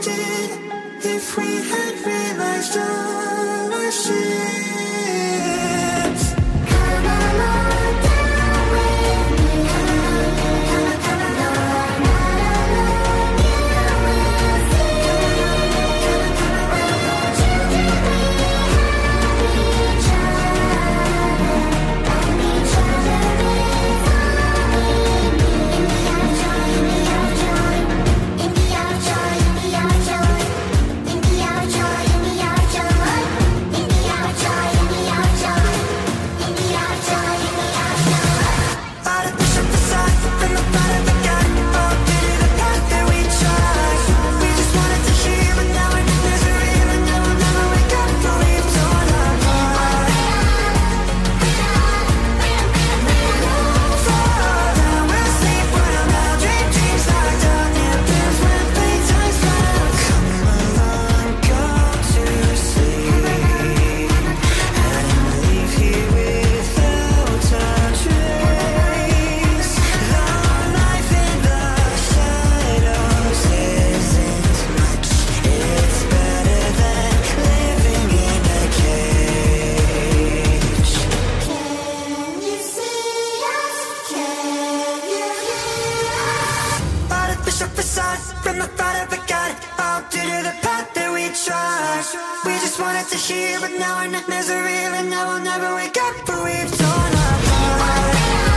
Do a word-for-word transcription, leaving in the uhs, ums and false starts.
did if we had realized all our sins. Come along down with me. Come along, come along, not alone. You will see. We're children, we have each other, and each other is all we need. In the eye of joy, in the eye of joy, in the eye of joy, in the eye of joy, in the eye of joy, in the eye of joy, in the eye of joy, in the eye of joy, in the eye of joy, in the eye of joy. Artificial facade from the bottom of the gut, all due to the path that we trod. We just wanted to hear, but now we're in misery, and now we'll never wake up, for we've torn apart. Now we'll sleep well, now dream dreams locked up, near pills when playtime's round. Come along, go to sleep, and leave here without a trace. Though life in the shadows isn't much, it's better than living in a cage. Can you see us? Can you hear us? Artificial facade from the thought of a god, all due to the path that we trod. We just wanted to hear, but now we're in misery, and now we'll never wake up, for we've torn apart.